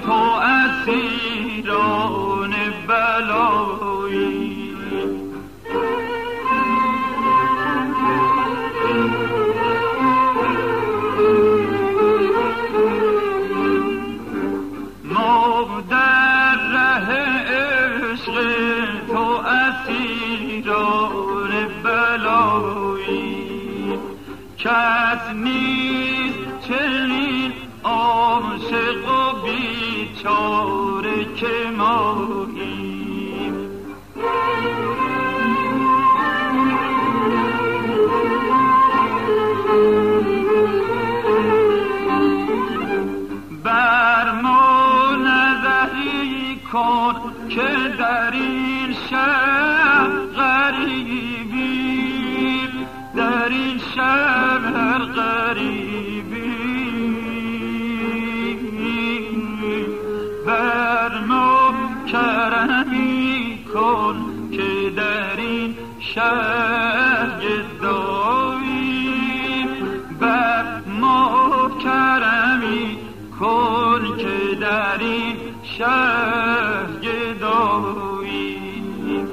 تو اسیران بلایی. ما در ره عشق تو اسیران بلایی. کس نیست چنین عاشق و بیچاره که ماییم. بر ما نظری کن که در این شهر غریبیم، در این شهر غریبیم. بر ما کرمی کن که در این شهر گداییم. بر ما کرمی کن که در این شهر گداییم.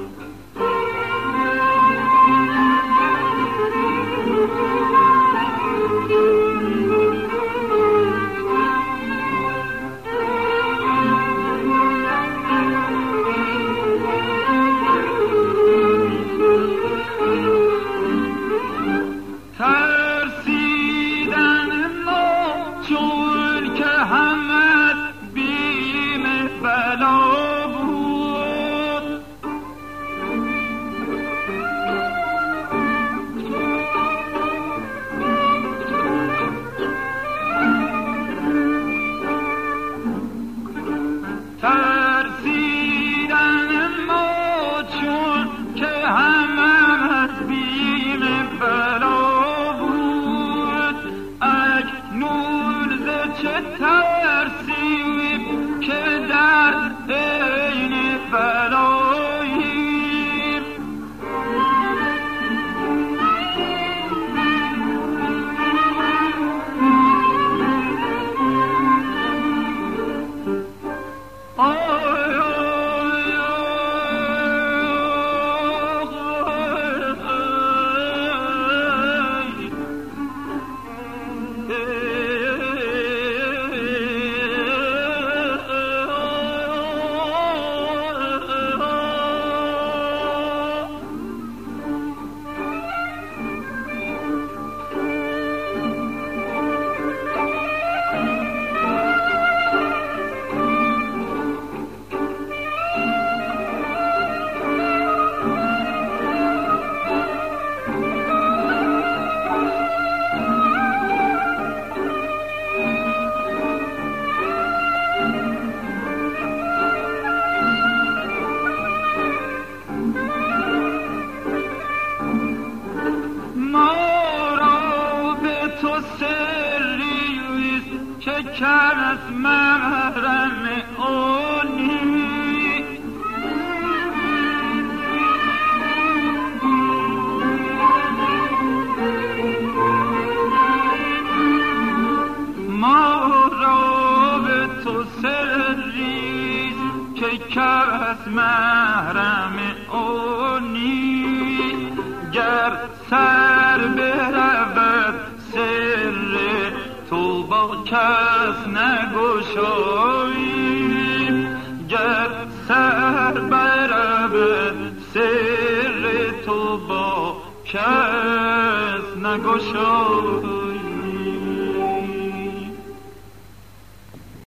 کس محرم اونی. ما را به تو سریست که کس محرم اونی. گر سر برود سر تو با کس نگشایی. گر سر برود سر تو با کس نگشایی.